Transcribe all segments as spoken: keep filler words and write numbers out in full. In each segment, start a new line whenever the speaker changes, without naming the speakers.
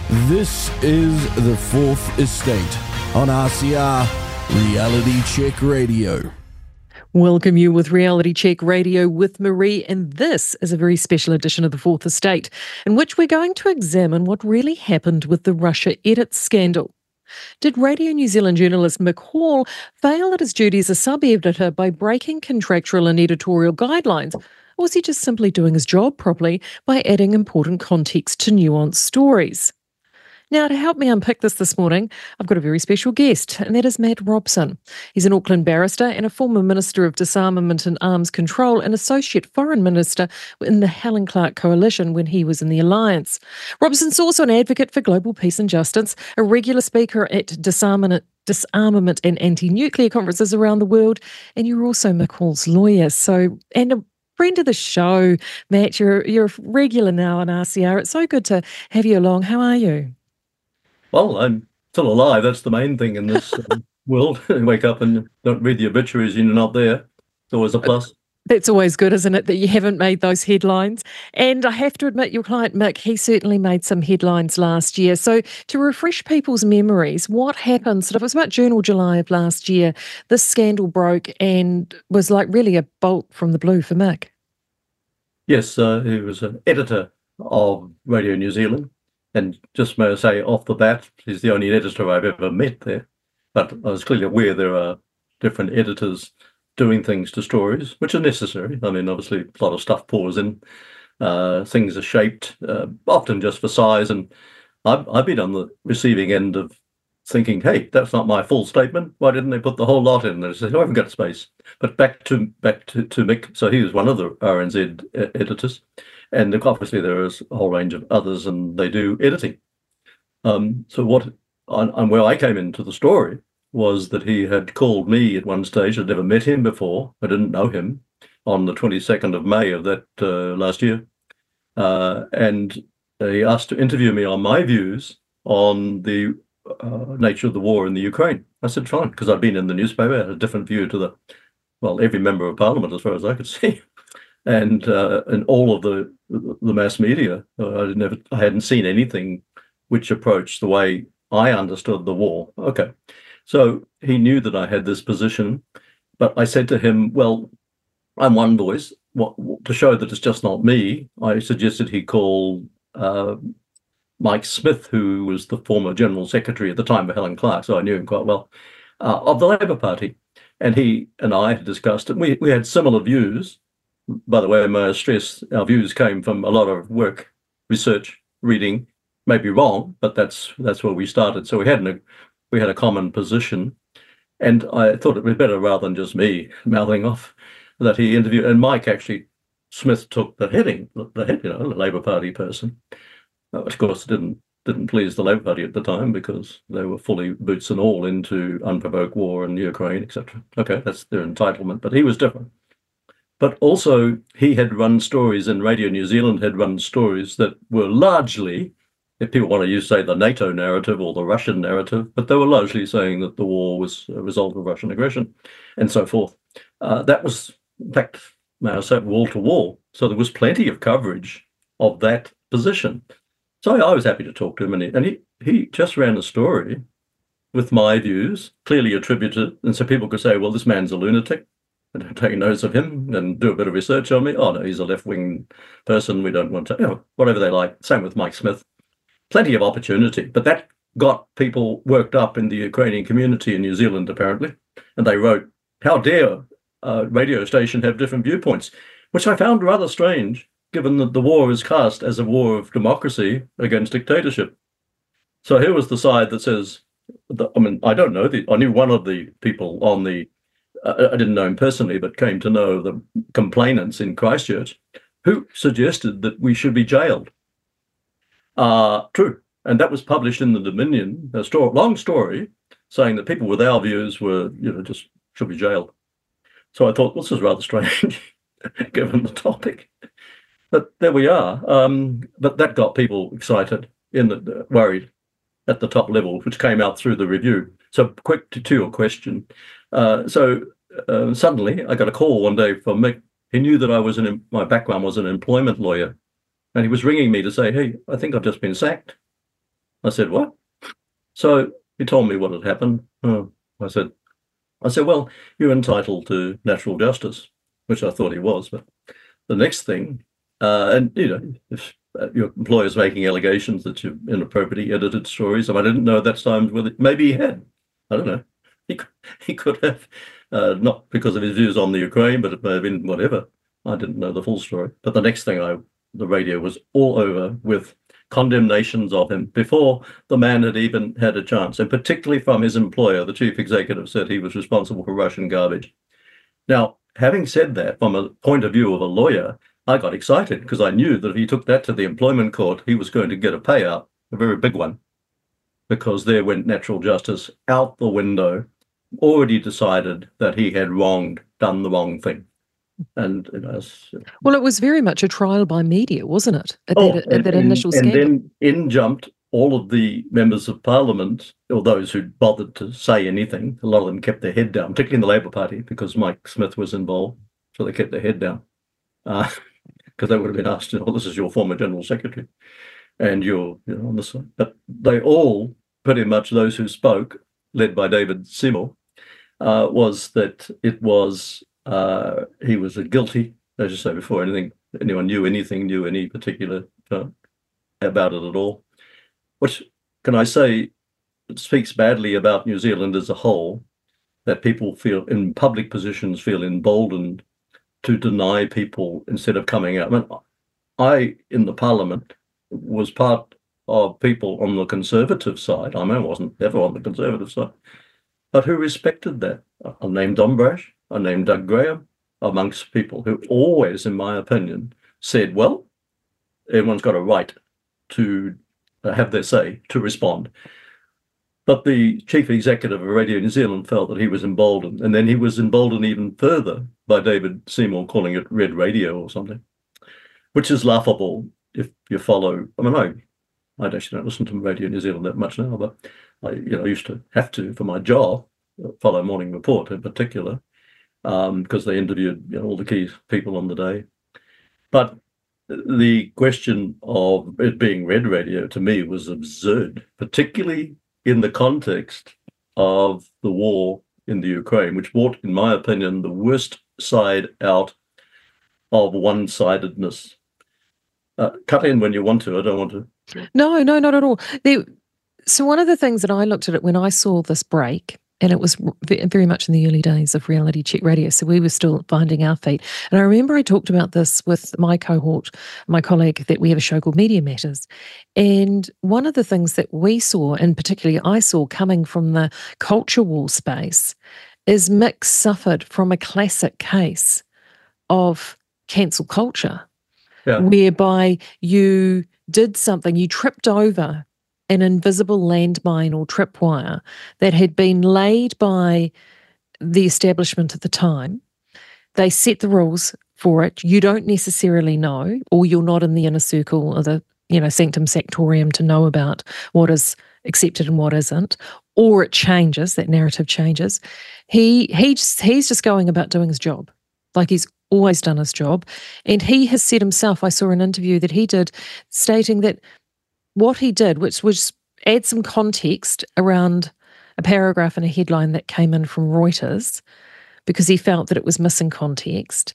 This is The Fourth Estate on R C R Reality Check Radio.
Welcome you with Reality Check Radio with Marie, and this is a very special edition of The Fourth Estate, in which we're going to examine what really happened with the Russia edit scandal. Did Radio New Zealand journalist Mick Hall fail at his duty as a sub-editor by breaking contractual and editorial guidelines, or was he just simply doing his job properly by adding important context to nuanced stories? Now, to help me unpick this this morning, I've got a very special guest, and that is Matt Robson. He's an Auckland barrister and a former Minister of Disarmament and Arms Control and Associate Foreign Minister in the Helen Clark Coalition when he was in the Alliance. Robson's also an advocate for global peace and justice, a regular speaker at disarmament, disarmament and anti-nuclear conferences around the world, and you're also Mick Hall's lawyer. So, and a friend of the show, Matt, you're, you're a regular now on R C R. It's so good to have you along. How are you?
Well, I'm still alive. That's the main thing in this um, world. You wake up and don't read the obituaries and you're not there. It's always a plus.
That's always good, isn't it, that you haven't made those headlines? And I have to admit, your client Mick, he certainly made some headlines last year. So to refresh people's memories, what happened? Sort of, it was about June or July of last year. This scandal broke and was like really a bolt from the blue for Mick.
Yes, uh, he was an editor of Radio New Zealand. And just may I say off the bat, he's the only editor I've ever met there. But I was clearly aware there are different editors doing things to stories, which are necessary. I mean, obviously, a lot of stuff pours in. Uh, things are shaped, uh, often just for size. And I've, I've been on the receiving end of thinking, hey, that's not my full statement. Why didn't they put the whole lot in there? I said, oh, I haven't got space. But back to back to, to Mick. So he was one of the R N Z editors. And obviously there is a whole range of others, and they do editing. Um, so what, and where I came into the story was that he had called me at one stage. I'd never met him before. I didn't know him on the twenty-second of May of that uh, last year. Uh, and he asked to interview me on my views on the uh, nature of the war in the Ukraine. I said, fine, because I'd been in the newspaper, I had a different view to the, well, every member of parliament as far as I could see. And uh, and all of the the mass media, uh, I never, I hadn't seen anything which approached the way I understood the war. Okay, so he knew that I had this position, but I said to him, "Well, I'm one voice. What, to show that it's just not me?" I suggested he call uh, Mike Smith, who was the former General Secretary at the time of Helen Clark, so I knew him quite well, uh, of the Labour Party, and he and I had discussed it. We we had similar views. By the way, may I stress, our views came from a lot of work, research, reading. Maybe wrong, but that's that's where we started. So we had a we had a common position, and I thought it was better rather than just me mouthing off that he interviewed. And Mike actually Smith took the heading, the head, you know, the Labour Party person. Uh, of course, didn't didn't please the Labour Party at the time because they were fully boots and all into unprovoked war in Ukraine, et cetera. Okay, that's their entitlement, but he was different. But also, he had run stories, and Radio New Zealand had run stories that were largely, if people want to use, say, the NATO narrative or the Russian narrative, but they were largely saying that the war was a result of Russian aggression and so forth. Uh, that was, in fact, may I say, wall to wall. So there was plenty of coverage of that position. So I was happy to talk to him, and he, and he, he just ran a story with my views, clearly attributed, and so people could say, well, this man's a lunatic. Take notes of him and do a bit of research on me. Oh, no, he's a left-wing person. We don't want to, you know, whatever they like. Same with Mike Smith. Plenty of opportunity. But that got people worked up in the Ukrainian community in New Zealand, apparently. And they wrote, how dare a radio station have different viewpoints? Which I found rather strange, given that the war is cast as a war of democracy against dictatorship. So here was the side that says, I mean, I don't know. The, I knew one of the people on the I didn't know him personally, but came to know the complainants in Christchurch who suggested that we should be jailed. Uh, true. And that was published in the Dominion, a story, long story, saying that people with our views were, you know, just should be jailed. So I thought, this is rather strange, given the topic. But there we are. Um, but that got people excited, in the, uh, worried at the top level, which came out through the review. So quick to, to your question. Uh, so uh, suddenly I got a call one day from Mick. He knew that I was an, my background was an employment lawyer, and he was ringing me to say, hey, I think I've just been sacked. I said, what? So he told me what had happened. Oh, I said, I said, well, you're entitled to natural justice, which I thought he was. But the next thing, uh, and, you know, if your employer's making allegations that you've inappropriately edited stories, and I didn't know at that time whether maybe he had. I don't know. He could, he could have, uh, not because of his views on the Ukraine, but it may have been whatever. I didn't know the full story. But the next thing, I the radio was all over with condemnations of him before the man had even had a chance, and particularly from his employer. The chief executive said he was responsible for Russian garbage. Now, having said that, from a point of view of a lawyer, I got excited because I knew that if he took that to the employment court, he was going to get a payout, a very big one, because there went natural justice out the window, already decided that he had wronged, done the wrong thing. And you know,
well, it was very much a trial by media, wasn't it? At
oh,
that,
and,
at that
and,
initial
and
scandal.
then in jumped all of the members of Parliament, or those who bothered to say anything. A lot of them kept their head down, particularly in the Labour Party, because Mike Smith was involved, so they kept their head down, because uh, they would have been asked, you know, this is your former General Secretary, and you're, you know, on this side. But they all, pretty much those who spoke, led by David Seymour, uh, was that it was. Uh, he was a guilty, as you say before, anything, anyone knew anything, knew any particular uh, about it at all. Which, can I say, it speaks badly about New Zealand as a whole, that people feel in public positions feel emboldened to deny people instead of coming out. I mean, I, in the Parliament, was part of people on the Conservative side. I mean, I wasn't ever on the Conservative side, but who respected that. I'll name Don Brash. I named Doug Graham, amongst people who always, in my opinion, said, well, everyone's got a right to uh, have their say, to respond. But the chief executive of Radio New Zealand felt that he was emboldened, and then he was emboldened even further by David Seymour calling it Red Radio or something, which is laughable if you follow. I mean, I, I actually don't listen to Radio New Zealand that much now, but I, you know, I used to have to for my job, follow Morning Report in particular, because um, they interviewed, you know, all the key people on the day. But the question of it being Red Radio to me was absurd, particularly in the context of the war in the Ukraine, which brought, in my opinion, the worst side out of one-sidedness. Uh, cut in when you want to. I don't want to.
No, no, not at all. There, so one of the things that I looked at it when I saw this break, and it was very much in the early days of Reality Check Radio, so we were still finding our feet. And I remember I talked about this with my cohort, my colleague, that we have a show called Media Matters. And one of the things that we saw, and particularly I saw coming from the culture war space, is Mick suffered from a classic case of cancel culture, yeah. whereby you did something, you tripped over an invisible landmine or tripwire that had been laid by the establishment at the time. They set the rules for it. You don't necessarily know, or you're not in the inner circle or the, you know, sanctum sanctorum to know about what is accepted and what isn't, or it changes, that narrative changes. He he just, he's just going about doing his job, like he's always done his job. And he has said himself, I saw an interview that he did stating that what he did, which was add some context around a paragraph and a headline that came in from Reuters, because he felt that it was missing context,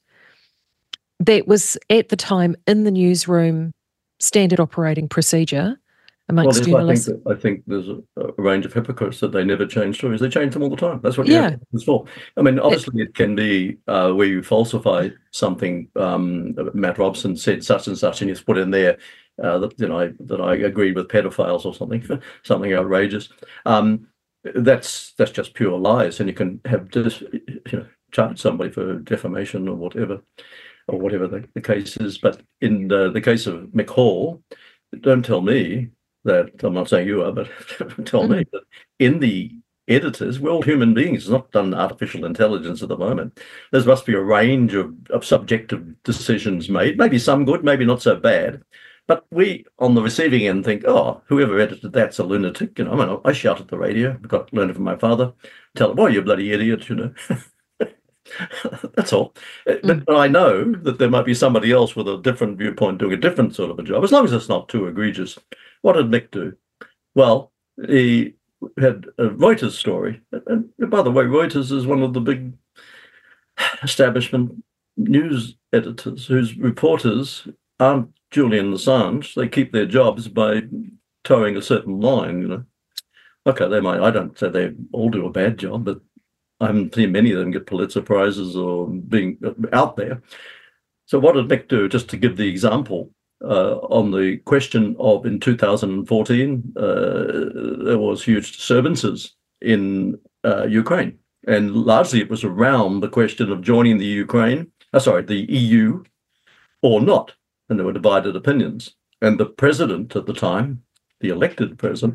that was at the time in the newsroom standard operating procedure amongst
well,
journalists.
I think, I think there's a, a range of hypocrites that they never change stories. They change them all the time. That's what yeah. it's for. I mean, obviously it, it can be uh, where you falsify something. Um, Matt Robson said such and such, and you put in there Uh, that you know that I agreed with pedophiles or something, something outrageous. Um, that's that's just pure lies, and you can have dis, you know charge somebody for defamation or whatever, or whatever the, the case is. But in the, the case of Mick Hall, don't tell me that I'm not saying you are, but tell mm-hmm. me that in the editors, we're all human beings. It's not done artificial intelligence at the moment. There must be a range of, of subjective decisions made, maybe some good, maybe not so bad. But we, on the receiving end, think, oh, whoever edited that's a lunatic. You know, I mean, I shout at the radio. I got learned it from my father. Tell him, oh, you bloody idiot, you know. That's all. Mm. But I know that there might be somebody else with a different viewpoint doing a different sort of a job, as long as it's not too egregious. What did Mick do? Well, he had a Reuters story. And by the way, Reuters is one of the big establishment news editors whose reporters aren't Julian Assange. They keep their jobs by towing a certain line, you know. Okay, they might, I don't say they all do a bad job, but I haven't seen many of them get Pulitzer Prizes or being out there. So what did Mick do? Just to give the example, uh, on the question of in two thousand fourteen, uh, there was huge disturbances in uh, Ukraine. And largely it was around the question of joining the Ukraine, uh, sorry, the E U or not. And there were divided opinions. And the president at the time, the elected president,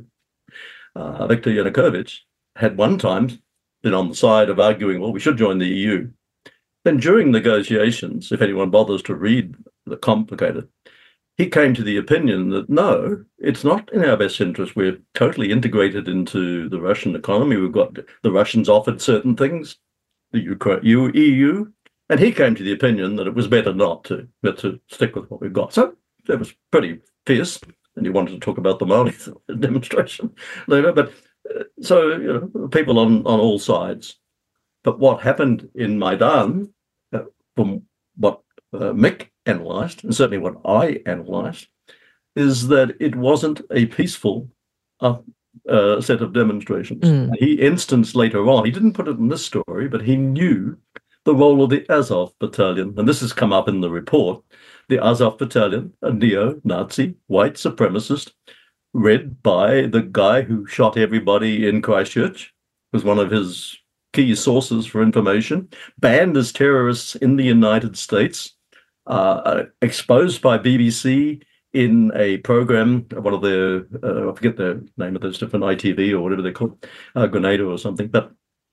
uh, Viktor Yanukovych, had one time been on the side of arguing, well, we should join the E U. Then during negotiations, if anyone bothers to read the complicated, he came to the opinion that no, it's not in our best interest. We're totally integrated into the Russian economy. We've got the Russians offered certain things, the E U, and he came to the opinion that it was better not to, but to stick with what we've got. So that was pretty fierce, and he wanted to talk about the Mali demonstration later. But uh, so you know, people on, on all sides. But what happened in Maidan, uh, from what uh, Mick analysed, and certainly what I analysed, is that it wasn't a peaceful uh, uh, set of demonstrations. Mm. He instanced later on, he didn't put it in this story, but he knew the role of the Azov Battalion, and this has come up in the report. The Azov Battalion, a neo-Nazi white supremacist, led by the guy who shot everybody in Christchurch, was one of his key sources for information, banned as terrorists in the United States, uh, exposed by B B C in a program, one of the, uh, I forget the name of those different I T V or whatever they're called, uh, Grenada or something, but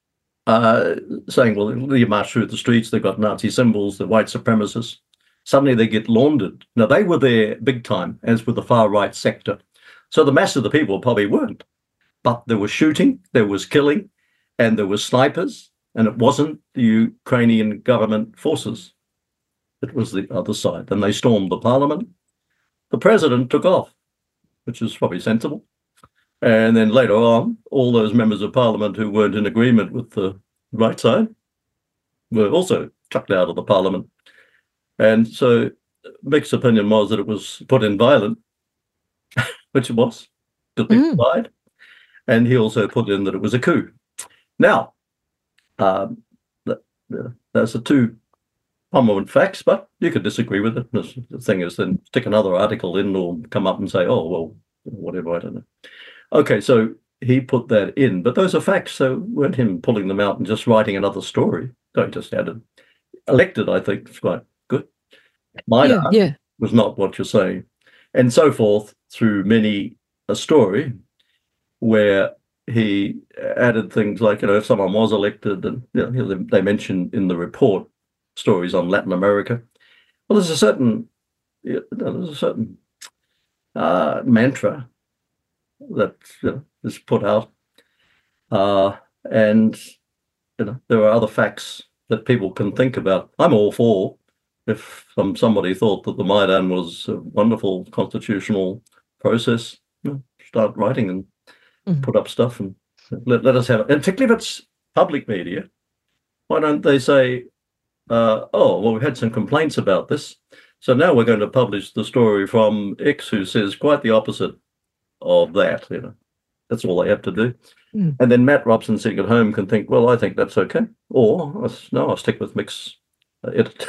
uh, saying, well, you march through the streets, they've got Nazi symbols, they're white supremacists. Suddenly they get laundered. Now, they were there big time, as with the far-right sector. So the mass of the people probably weren't. But there was shooting, there was killing, and there was snipers, and it wasn't the Ukrainian government forces. It was the other side. And they stormed the parliament. The president took off, which is probably sensible. And then later on, all those members of parliament who weren't in agreement with the right side were also chucked out of the parliament. And so Mick's opinion was that it was put in violent, which it was, because people mm. died. And he also put in that it was a coup. Now, um, that, uh, that's the two prominent facts, but you could disagree with it. The thing is, then stick another article in or come up and say, oh, well, whatever, I don't know. Okay, so he put that in, but those are facts, so weren't him pulling them out and just writing another story. So he just added. Elected, I think, is quite good. Maidan yeah, yeah. was not what you're saying. And so forth through many a story where he added things like, you know, if someone was elected, and you know, they mentioned in the report stories on Latin America. Well, there's a certain, you know, there's a certain uh, mantra that you know, is put out, uh, and you know, there are other facts that people can think about. I'm all for if some, somebody thought that the Maidan was a wonderful constitutional process, you know, start writing and mm-hmm. put up stuff and let, let us have it. And particularly if it's public media, why don't they say, uh, oh, well, we've had some complaints about this, so now we're going to publish the story from X, who says quite the opposite of that. You know, that's all they have to do. Mm. And then Matt Robson sitting at home can think, well, I think that's okay. Or, no, I'll stick with Mick's uh, edit.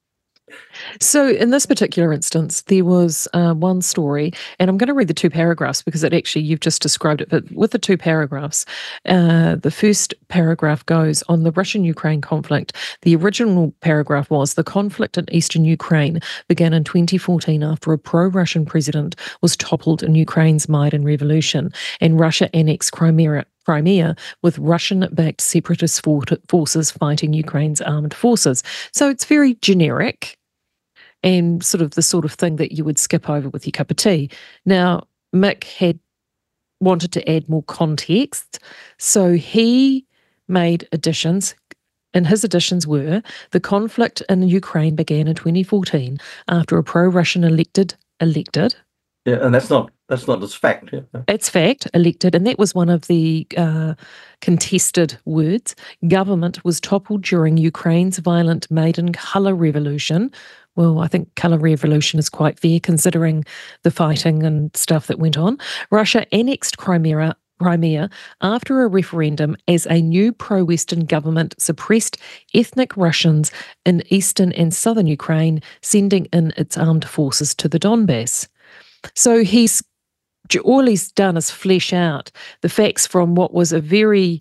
So in this particular instance, there was uh, one story, and I'm going to read the two paragraphs because it actually, you've just described it, but with the two paragraphs, uh, the first paragraph goes on the Russian-Ukraine conflict. The original paragraph was, the conflict in eastern Ukraine began in twenty fourteen after a pro-Russian president was toppled in Ukraine's Maidan revolution, and Russia annexed Crimea, Crimea with Russian-backed separatist for- forces fighting Ukraine's armed forces. So it's very generic and sort of the sort of thing that you would skip over with your cup of tea. Now, Mick had wanted to add more context, so he made additions, and his additions were, the conflict in Ukraine began in twenty fourteen after a pro-Russian elected, elected,
Yeah, and that's not that's not as fact. Yeah.
It's fact, elected, and that was one of the uh, contested words. Government was toppled during Ukraine's violent Maidan Colour Revolution. Well, I think colour revolution is quite fair considering the fighting and stuff that went on. Russia annexed Crimea, Crimea after a referendum as a new pro-Western government suppressed ethnic Russians in eastern and southern Ukraine, sending in its armed forces to the Donbass. So he's all he's done is flesh out the facts from what was a very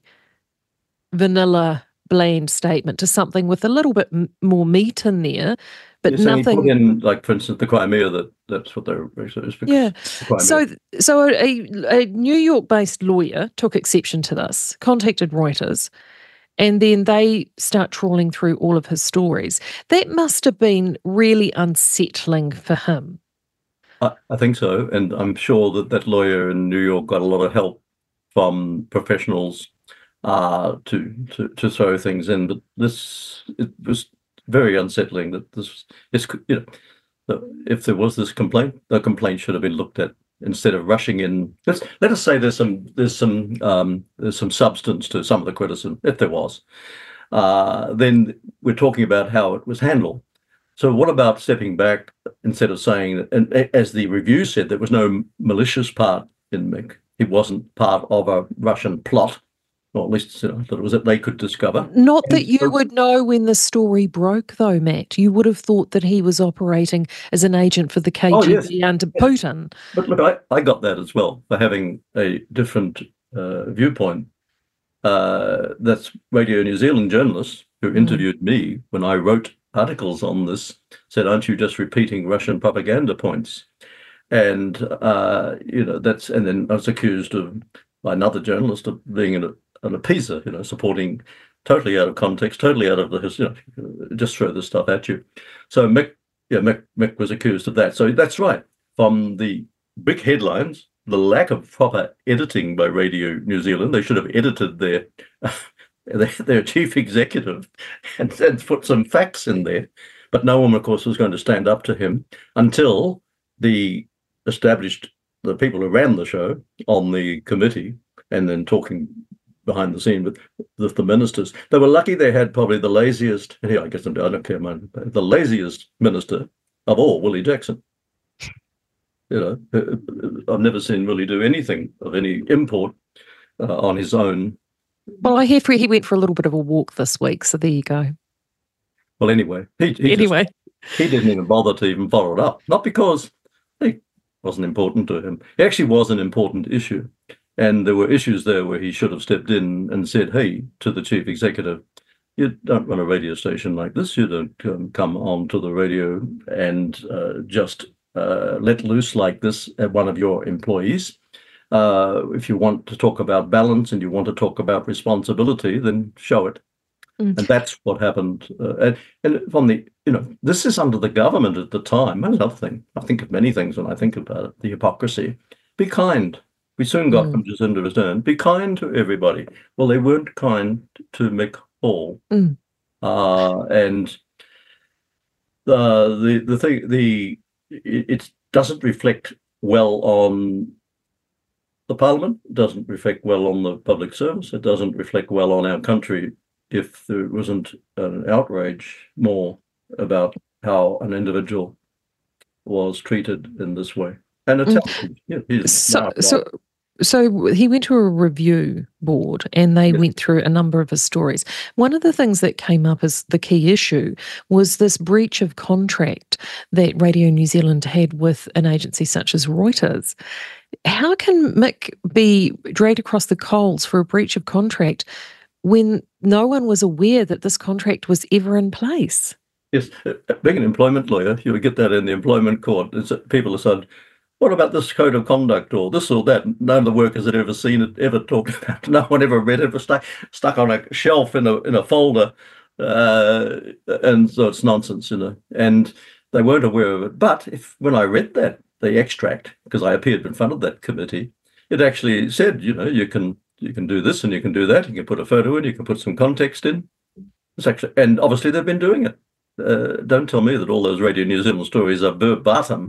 vanilla, bland statement to something with a little bit m- more meat in there, but
Yes, and he
nothing.
put in, like, for instance, the Crimea, that that's what they're so
Yeah. So, so a, a New York-based lawyer took exception to this, contacted Reuters, and then they start trawling through all of his stories. That must have been really unsettling for him.
I, I think so, and I'm sure that that lawyer in New York got a lot of help from professionals uh, to, to to throw things in. But this, it was very unsettling that this is, you know, if there was this complaint, the complaint should have been looked at instead of rushing in. Let's let us say there's some there's some um, there's some substance to some of the criticism, if there was. Uh, then we're talking about how it was handled. So what about stepping back instead of saying that, and as the review said, there was no malicious part in Mick. He wasn't part of a Russian plot, or at least, you know, that it was that they could discover.
Not
and
that you
so,
would know when the story broke, though, Matt. You would have thought that he was operating as an agent for the K G B
oh, yes.
under Putin.
But look, I, I got that as well for having a different uh, viewpoint. Uh, that's Radio New Zealand journalists who interviewed mm. me when I wrote articles on this said, aren't you just repeating Russian propaganda points? And, uh, you know, that's, and then I was accused of, by another journalist, of being an, an appeaser, you know, supporting totally out of context, totally out of the, you know, just throw this stuff at you. So Mick, yeah, Mick, Mick was accused of that. So that's right. From the big headlines, the lack of proper editing by Radio New Zealand, they should have edited their Their, their chief executive and, and put some facts in there. But no one, of course, was going to stand up to him until the established, the people who ran the show on the committee and then talking behind the scene with, with the ministers. They were lucky they had probably the laziest, here, I guess I don't care, man, the laziest minister of all, Willie Jackson. You know, I've never seen Willie do anything of any import uh, on his own.
Well, I hear he went for a little bit of a walk this week, so there you go.
Well, anyway, he, he
anyway,
just, he didn't even bother to even follow it up. Not because it wasn't important to him. It actually was an important issue, and there were issues there where he should have stepped in and said, "Hey," to the chief executive, "You don't run a radio station like this. You don't um, come on to the radio and uh, just uh, let loose like this at one of your employees." Uh, if you want to talk about balance and you want to talk about responsibility, then show it. Mm. And that's what happened. Uh, and, and from the, you know, this is under the government at the time. Another thing, I think of many things when I think about it, the hypocrisy. Be kind. We soon got mm. from Jacinda Ardern. Be kind to everybody. Well, they weren't kind to Mick Hall. Mm. Uh, and uh, the, the thing, the, it, it doesn't reflect well on the Parliament, it doesn't reflect well on the public service, it doesn't reflect well on our country if there wasn't an outrage more about how an individual was treated in this way. And it's mm. yeah,
so, so, so he went to a review board and they yes. went through a number of his stories. One of the things that came up as the key issue was this breach of contract that Radio New Zealand had with an agency such as Reuters. How can Mick be dragged across the coals for a breach of contract when no one was aware that this contract was ever in place?
Yes, being an employment lawyer, you would get that in the employment court. It's, people have said, what about this code of conduct or this or that? None of the workers had ever seen it, ever talked about it. No one ever read it. It was stuck, stuck on a shelf in a in a folder. Uh, and so it's nonsense, you know. And they weren't aware of it. But if when I read that, the extract, because I appeared in front of that committee, it actually said, you know, you can you can do this and you can do that. You can put a photo in, you can put some context in. It's actually, and obviously they've been doing it. Uh, don't tell me that all those Radio New Zealand stories are verbatim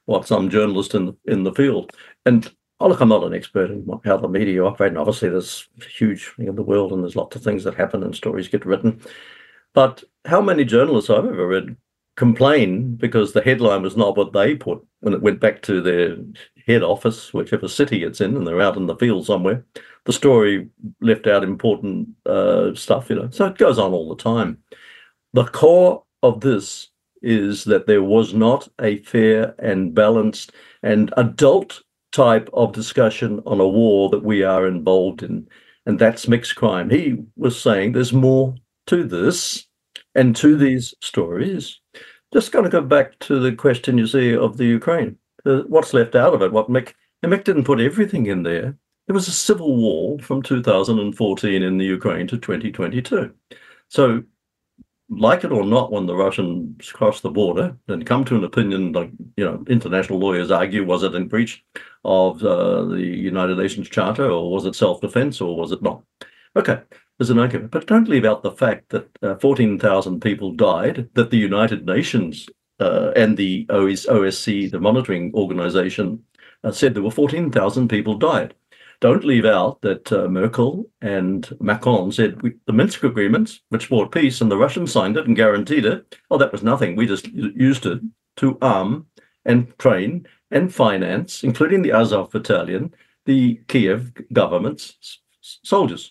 what some journalist in the, in the field. And oh, look, I'm not an expert in how the media operate, and obviously there's a huge thing in the world and there's lots of things that happen and stories get written. But how many journalists I've ever read complain because the headline was not what they put when it went back to their head office, whichever city it's in, and they're out in the field somewhere. The story left out important uh, stuff, you know. So it goes on all the time. The core of this is that there was not a fair and balanced and adult type of discussion on a war that we are involved in, and that's mixed crime. He was saying there's more to this and to these stories. Just going to go back to the question, you see, of the Ukraine. Uh, what's left out of it? What Mick, Mick didn't put everything in there. There was a civil war from two thousand fourteen in the Ukraine to twenty twenty-two. So, like it or not, when the Russians crossed the border and come to an opinion, like, you know, international lawyers argue, was it in breach of uh, the United Nations Charter, or was it self-defense, or was it not? Okay, there's an argument. But don't leave out the fact that uh, fourteen thousand people died, that the United Nations uh, and the O S C, the monitoring organization, uh, said there were fourteen thousand people died. Don't leave out that uh, Merkel and Macron said we, the Minsk agreements, which brought peace, and the Russians signed it and guaranteed it. Oh, that was nothing. We just used it to arm and train and finance, including the Azov battalion, the Kiev government's soldiers.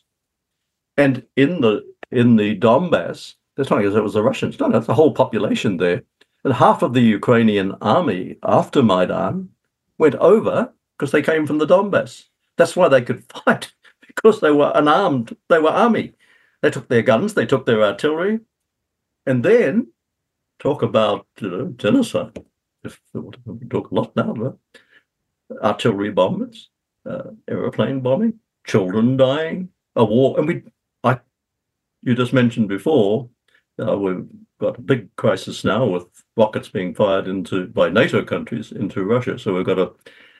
And in the in the Donbass, they're telling us it was the Russians. No, that's the whole population there. And half of the Ukrainian army after Maidan went over because they came from the Donbass. That's why they could fight, because they were unarmed. They were army. They took their guns, they took their artillery, and then talk about, you know, genocide. If we talk a lot now about artillery bombers, uh, aeroplane bombing, children dying, a war, and we. I, you just mentioned before, uh, we've got a big crisis now with rockets being fired into by NATO countries into Russia. So we've got a.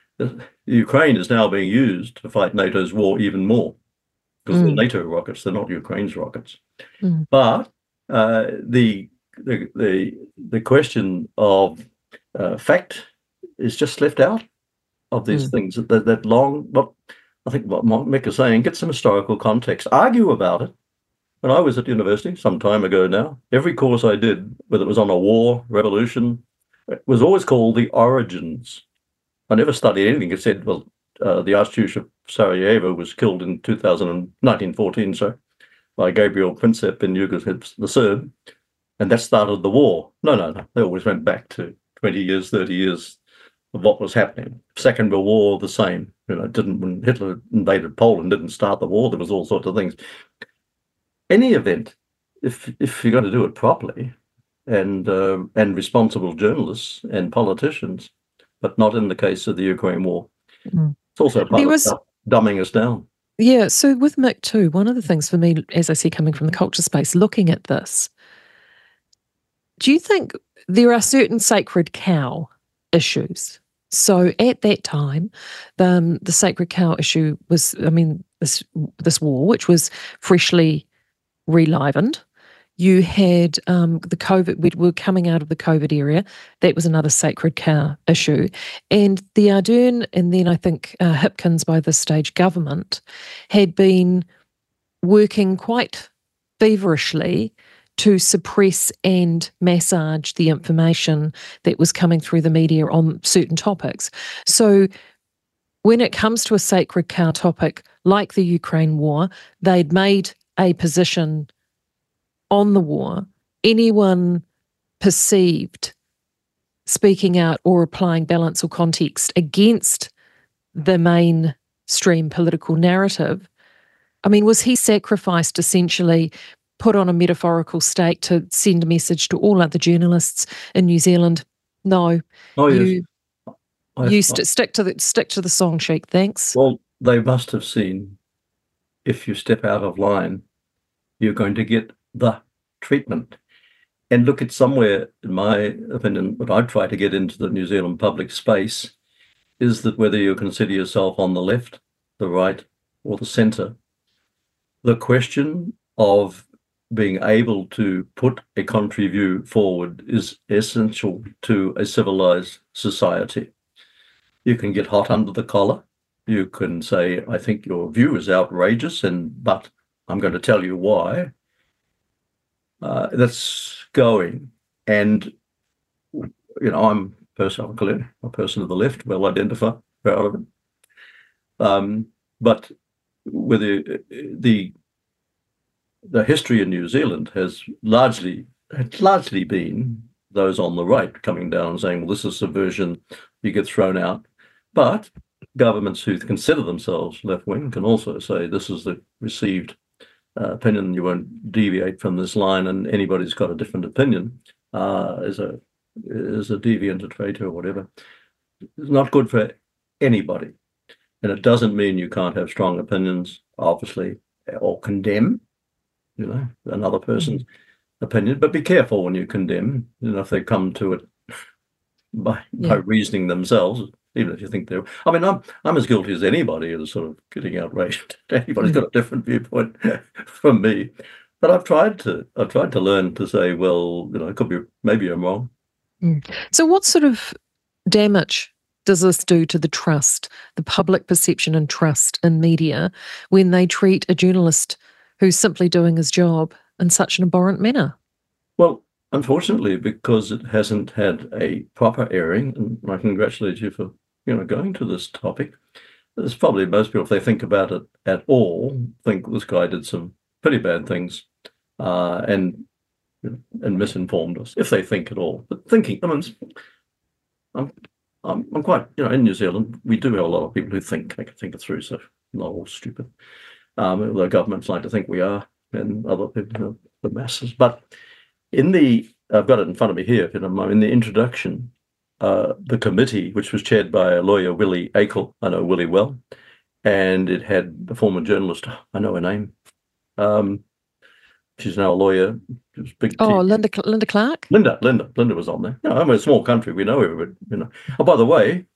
Ukraine is now being used to fight NATO's war even more, because mm. they're NATO rockets, they're not Ukraine's rockets. Mm. But uh, the, the the the question of uh, fact is just left out of these mm. things. That that long, well, I think what Mick is saying, get some historical context, argue about it. When I was at university some time ago now, every course I did, whether it was on a war, revolution, it was always called the origins. I never studied anything. It said, well, uh, the Archduke of Sarajevo was killed in two thousand, nineteen fourteen, so by Gabriel Princip in Yugoslav, the Serb, and that started the war. No, no, no. They always went back to twenty years, thirty years of what was happening. Second World War, the same. You know, didn't when Hitler invaded Poland, didn't start the war. There was all sorts of things. Any event, if if you're going to do it properly, and uh, and responsible journalists and politicians. But not in the case of the Ukraine war. Mm. It's also a part was, of dumbing us down.
Yeah, so with Mick too, one of the things for me, as I see, coming from the culture space, looking at this, do you think there are certain sacred cow issues? So at that time, the, um, the sacred cow issue was, I mean, this this war, which was freshly relivened. You had um, the COVID, we were coming out of the COVID area. That was another sacred cow issue. And the Ardern, and then I think uh, Hipkins by this stage government, had been working quite feverishly to suppress and massage the information that was coming through the media on certain topics. So when it comes to a sacred cow topic like the Ukraine war, they'd made a position on the war. Anyone perceived speaking out or applying balance or context against the mainstream political narrative, I mean, was he sacrificed, essentially put on a metaphorical stake to send a message to all other journalists in New Zealand? No.
Oh, yes.
You, I, you st- stick to the stick to the song sheet, thanks.
Well, they must have seen, if you step out of line, you're going to get the treatment. And look, it's somewhere, in my opinion, what I try to get into the New Zealand public space is that whether you consider yourself on the left, the right, or the centre, the question of being able to put a contrary view forward is essential to a civilized society. You can get hot under the collar. You can say, I think your view is outrageous, and but I'm going to tell you why. Uh, that's going. And, you know, I'm personally a person of the left, well identified, proud of it. Um, but with the, the the history in New Zealand has largely has largely been those on the right coming down and saying, well, this is subversion, you get thrown out. But governments who consider themselves left-wing can also say this is the received uh, opinion, you won't deviate from this line, and anybody's got a different opinion uh, is a is a deviant, a traitor, or whatever. It's not good for anybody. And it doesn't mean you can't have strong opinions, obviously, or condemn, you know, another person's mm-hmm. opinion. But be careful when you condemn, you know, if they come to it by, yeah. by reasoning themselves, even if you think they're... I mean, I'm I'm as guilty as anybody of sort of getting outraged. Anybody's mm-hmm. got a different viewpoint from me. But I've tried to I've tried to learn to say, well, you know, it could be, maybe I'm wrong.
Mm. So what sort of damage does this do to the trust, the public perception and trust in media when they treat a journalist who's simply doing his job in such an abhorrent manner?
Well, unfortunately, because it hasn't had a proper airing, and I congratulate you for, you know, going to this topic. There's probably most people, if they think about it at all, think this guy did some pretty bad things uh, and and misinformed us, if they think at all. But thinking, I mean, I'm, I'm, I'm quite, you know, in New Zealand, we do have a lot of people who think, they can think it through, so not all stupid. Um, although governments like to think we are, and other people, you know, the masses. But in the, I've got it in front of me here, if you don't mind, in the introduction, uh, the committee, which was chaired by a lawyer, Willie Akel, I know Willie well, and it had the former journalist, I know her name, um, she's now a lawyer. Big
oh, Linda, Linda Clark?
Linda, Linda, Linda was on there. No, I'm a small country. We know everybody, you know. Oh, by the way,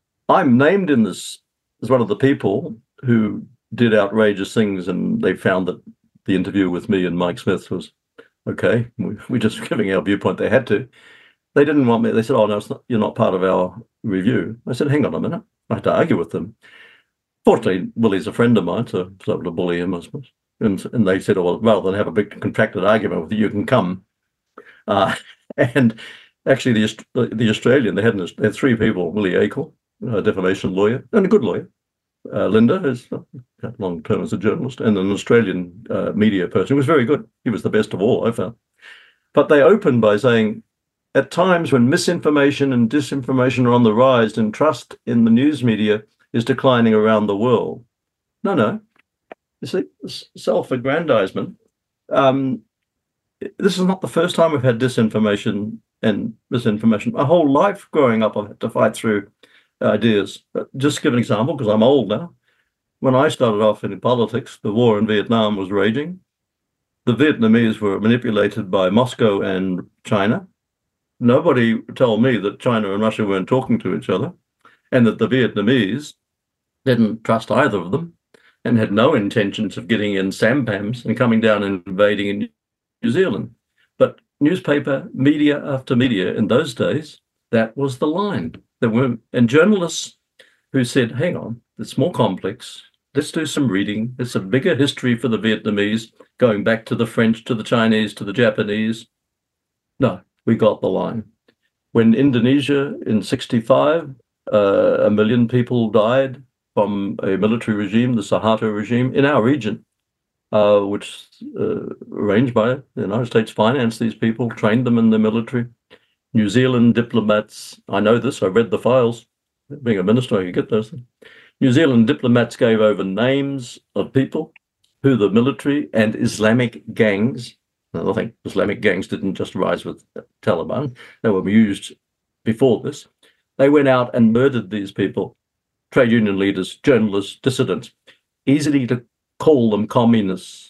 I'm named in this as one of the people who did outrageous things, and they found that the interview with me and Mike Smith was okay. We, we're just giving our viewpoint. They had to. They didn't want me. They said, oh, no, it's not, you're not part of our review. I said, hang on a minute. I had to argue with them. Fortunately, Willie's a friend of mine, so I was able to bully him, I suppose. And, and they said, oh, well, rather than have a big contracted argument with you, you can come. Uh, and actually, the the Australian, they had, they had three people, Willie Akel, a defamation lawyer, and a good lawyer. Uh, Linda is long term as a journalist, and an Australian uh, media person who was very good. He was the best of all, I found. But they opened by saying, at times when misinformation and disinformation are on the rise and trust in the news media is declining around the world. No, no. You see, self-aggrandizement. Um, this is not the first time we've had disinformation and misinformation. My whole life growing up, I've had to fight through ideas. But just to give an example, because I'm old now. When I started off in politics, the war in Vietnam was raging. The Vietnamese were manipulated by Moscow and China. Nobody told me that China and Russia weren't talking to each other, and that the Vietnamese didn't trust either of them, and had no intentions of getting in sampans and coming down and invading in New Zealand. But newspaper, media after media in those days, that was the line. There were, and journalists who said, hang on, it's more complex. Let's do some reading. It's a bigger history for the Vietnamese, going back to the French, to the Chinese, to the Japanese. No, we got the line. When Indonesia in sixty-five, uh, a million people died from a military regime, the Suharto regime, in our region, uh, which uh, arranged by the United States, financed these people, trained them in the military. New Zealand diplomats, I know this, I read the files. Being a minister, I could get those things. New Zealand diplomats gave over names of people who the military and Islamic gangs, I think Islamic gangs didn't just rise with Taliban, they were used before this. They went out and murdered these people. Trade union leaders, journalists, dissidents, easily to call them communists.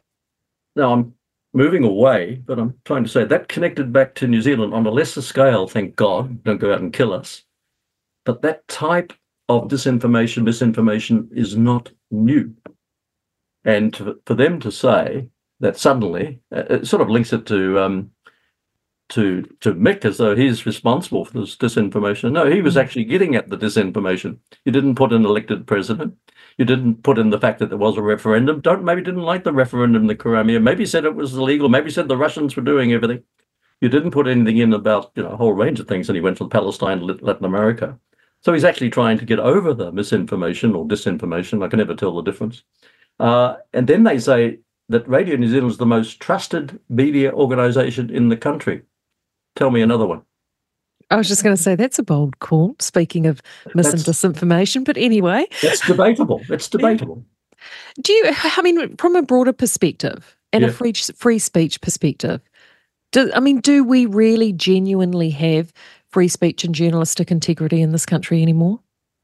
Now, I'm moving away, but I'm trying to say that connected back to New Zealand on a lesser scale, thank God, don't go out and kill us. But that type of disinformation, misinformation is not new. And to, for them to say that suddenly uh, it sort of links it to um, to to Mick as though he's responsible for this disinformation. No, he was
Mm.
actually getting at the disinformation. You didn't put an elected president. You didn't put in the fact that there was a referendum. Don't maybe didn't like the referendum in the Crimea. Maybe said it was illegal. Maybe said the Russians were doing everything. You didn't put anything in about, you know, a whole range of things. And he went to Palestine, Latin America. So he's actually trying to get over the misinformation or disinformation. I can never tell the difference. Uh, and then they say that Radio New Zealand is the most trusted media organisation in the country. Tell me another one.
I was just going to say that's a bold call, speaking of mis and
That's-
disinformation, but anyway.
It's debatable. It's debatable.
Do you, I mean, from a broader perspective and
Yeah.
a free, free speech perspective, do, I mean, do we really genuinely have free speech and journalistic integrity in this country anymore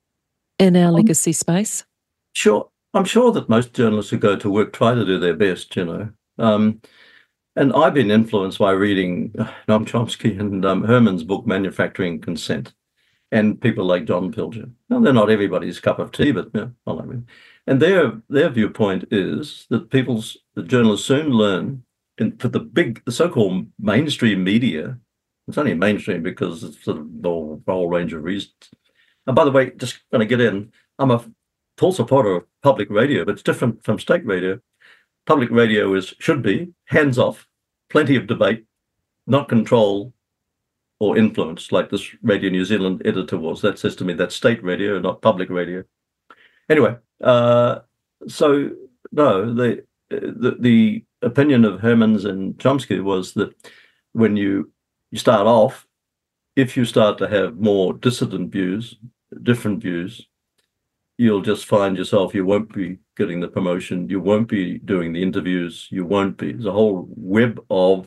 in our
Um,
legacy space?
Sure. I'm sure that most journalists who go to work try to do their best, you know. Um, and I've been influenced by reading uh, Noam Chomsky and um, Herman's book, Manufacturing Consent, and people like John Pilger. Now, they're not everybody's cup of tea, but, you know, I like them. And their their viewpoint is that people's, the journalists soon learn, in, for the big, the so-called mainstream media, it's only mainstream because it's sort of the whole, whole range of reasons. And by the way, just going to get in, I'm a full supporter of public radio, but it's different from state radio. Public radio is should be hands off, plenty of debate, not control or influence, like this Radio New Zealand editor was. That says to me that's state radio, not public radio. Anyway, uh, so no, the, the the opinion of Hermans and Chomsky was that when you you start off, if you start to have more dissident views, different views, you'll just find yourself, you won't be getting the promotion, you won't be doing the interviews, you won't be. There's a whole web of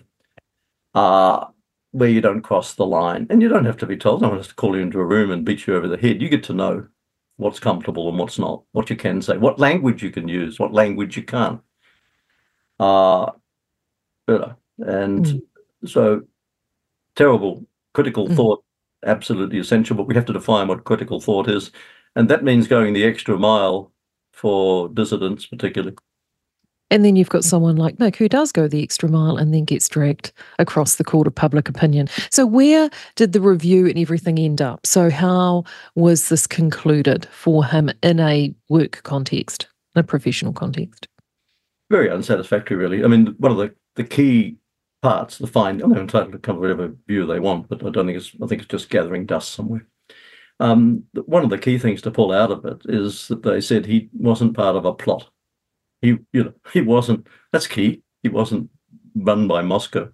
uh, where you don't cross the line. And you don't have to be told. No one has to call you into a room and beat you over the head. You get to know what's comfortable and what's not, what you can say, what language you can use, what language you can't. Uh, you know, and
Mm.
so terrible critical
Mm.
thought, absolutely essential, but we have to define what critical thought is. And that means going the extra mile for dissidents, particularly.
And then you've got someone like Mick who does go the extra mile and then gets dragged across the court of public opinion. So where did the review and everything end up? So how was this concluded for him in a work context, a professional context?
Very unsatisfactory, really. I mean, one of the, the key parts, the find, I'm entitled to come whatever view they want, but I don't think it's, I think it's just gathering dust somewhere. Um, one of the key things to pull out of it is that they said he wasn't part of a plot. He, you know, he wasn't. That's key. He wasn't run by Moscow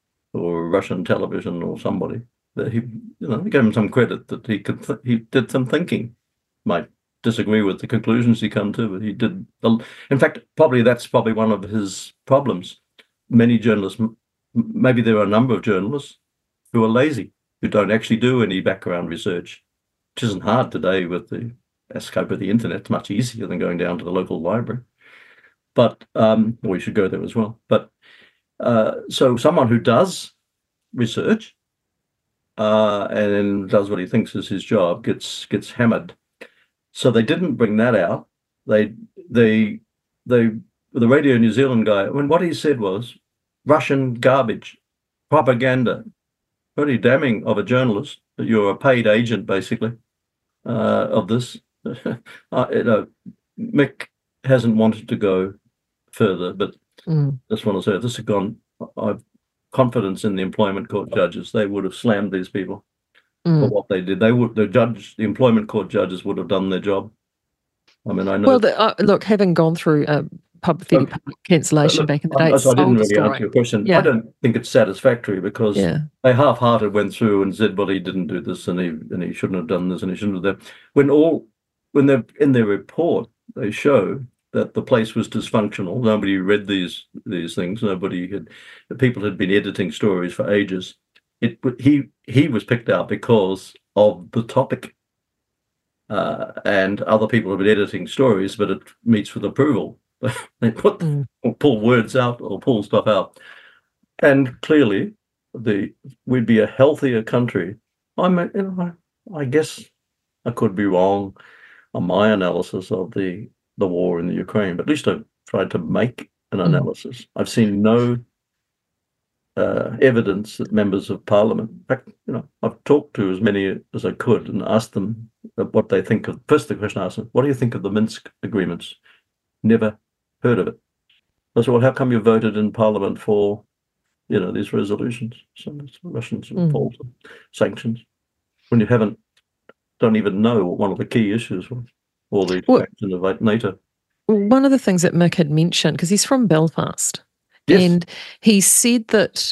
or Russian television or somebody. That he, you know, they gave him some credit that he could. Th- he did some thinking. Might disagree with the conclusions he come to, but he did. In fact, probably that's probably one of his problems. Many journalists, m- maybe there are a number of journalists who are lazy, who don't actually do any background research. Which isn't hard today with the scope of the internet. It's much easier than going down to the local library. But um, or you should go there as well. But uh, so someone who does research uh, and does what he thinks is his job gets gets hammered. So they didn't bring that out. They they they the Radio New Zealand guy. I mean, what he said was Russian garbage, propaganda. Pretty damning of a journalist that you're a paid agent, basically, uh, of this. uh, you know, Mick hasn't wanted to go further, but
Mm.
just want to say this has gone. I've confidence in the employment court judges. They would have slammed these people
Mm.
for what they did. They would, the judge, the employment court judges would have done their job. I mean, I know.
Well, the, uh, look, having gone through a pub, fairly
Look,
public cancellation
Look,
back in the
I,
day,
so I didn't
it's
really
soul
answer your question.
Yeah.
I don't think it's satisfactory because
Yeah.
they half-hearted went through and said, "Well, he didn't do this, and he and he shouldn't have done this, and he shouldn't have that." When all, when they're in their report, they show that the place was dysfunctional. Nobody read these these things. Nobody had. The people had been editing stories for ages. It he he was picked out because of the topic, uh, and other people have been editing stories, but it meets with approval. They put
Mm.
or pull words out or pull stuff out, and clearly, the we'd be a healthier country. I mean, you know, I, I guess I could be wrong on my analysis of the the war in the Ukraine, but at least I tried to make an
Mm.
analysis. I've seen no uh, evidence that members of Parliament, in fact, you know, I've talked to as many as I could and asked them what they think of. First, the question I asked them, what do you think of the Minsk agreements? Never heard of it. I said, well, how come you voted in Parliament for, you know, these resolutions? So the Russians
Mm.
involved in sanctions when you haven't, don't even know what one of the key issues was, or the
Well,
expansion of NATO.
one of the things that Mick had mentioned, because he's from Belfast,
Yes.
and he said that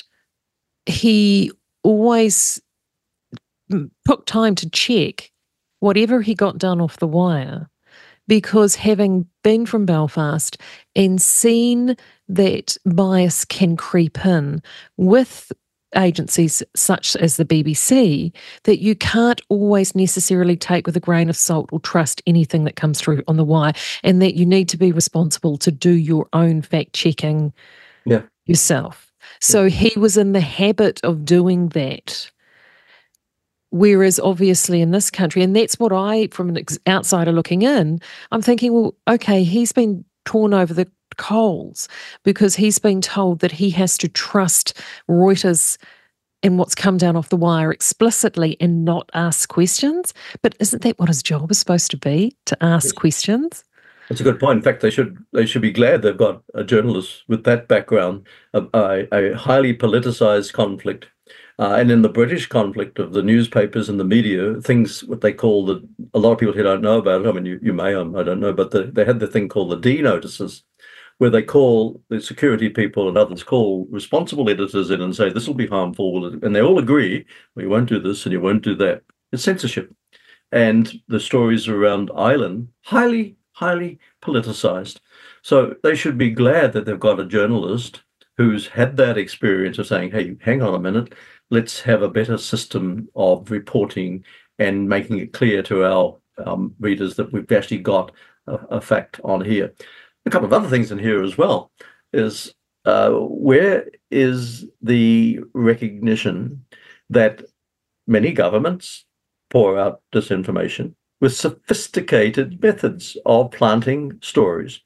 he always mm, took time to check whatever he got done off the wire, because having been from Belfast and seen that bias can creep in with agencies such as the B B C, that you can't always necessarily take with a grain of salt or trust anything that comes through on the wire, and that you need to be responsible to do your own fact checking
Yeah.
yourself. So he was in the habit of doing that. Whereas obviously in this country, and that's what I, from an ex- outsider looking in, I'm thinking, well, okay, he's been torn over the coals because he's been told that he has to trust Reuters and what's come down off the wire explicitly and not ask questions. But isn't that what his job is supposed to be, to ask
Yes.
questions?
That's a good point. In fact, they should they should be glad they've got a journalist with that background, a, a, a highly politicized conflict. Uh, and in the British conflict of the newspapers and the media, things what they call the, a lot of people here don't know about it. I mean, you, you may, I don't know, but the, they had the thing called the D notices, where they call the security people and others call responsible editors in and say, this will be harmful. And they all agree, well, you won't do this and you won't do that. It's censorship. And the stories around Ireland, highly, highly politicized. So they should be glad that they've got a journalist who's had that experience of saying, hey, hang on a minute, let's have a better system of reporting and making it clear to our um, readers that we've actually got a, a fact on here. A couple of other things in here as well is uh, where is the recognition that many governments pour out disinformation with sophisticated methods of planting stories?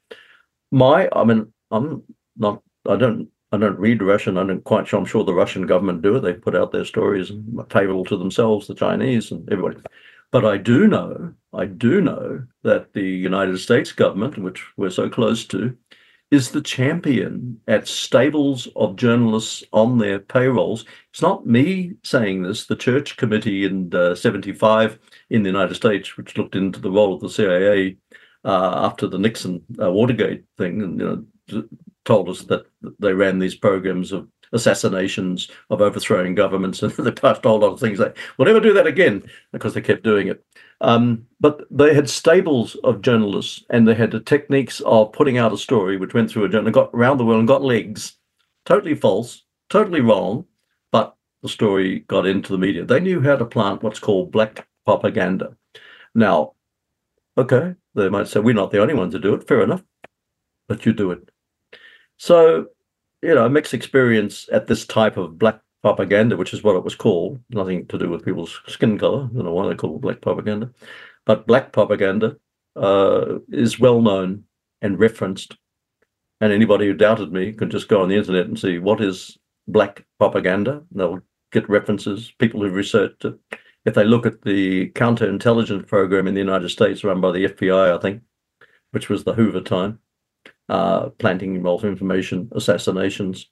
My, I mean, I'm not, I don't, I don't read Russian. I'm not quite sure. I'm sure the Russian government do it. They put out their stories and favorable to themselves, the Chinese and everybody. But I do know, I do know that the United States government, which we're so close to, is the champion at stables of journalists on their payrolls. It's not me saying this. The Church Committee in uh, seventy-five in the United States, which looked into the role of the C I A uh, after the Nixon uh, Watergate thing, and you know, told us that they ran these programs of assassinations, of overthrowing governments, and they passed a whole lot of things like, we'll never do that again, because they kept doing it. Um, but they had stables of journalists, and they had the techniques of putting out a story which went through a journal, got around the world and got legs. Totally false, totally wrong, but the story got into the media. They knew how to plant what's called black propaganda. Now, okay, they might say, we're not the only ones to do it. Fair enough, but you do it. So, you know, mixed experience at this type of black propaganda, which is what it was called, nothing to do with people's skin color. I don't know why they call it black propaganda, but black propaganda uh, is well known and referenced. And anybody who doubted me can just go on the internet and see what is black propaganda. They'll get references, people who've researched it. If they look at the counterintelligence program in the United States run by the F B I, I think, which was the Hoover time, uh, planting of information, assassinations,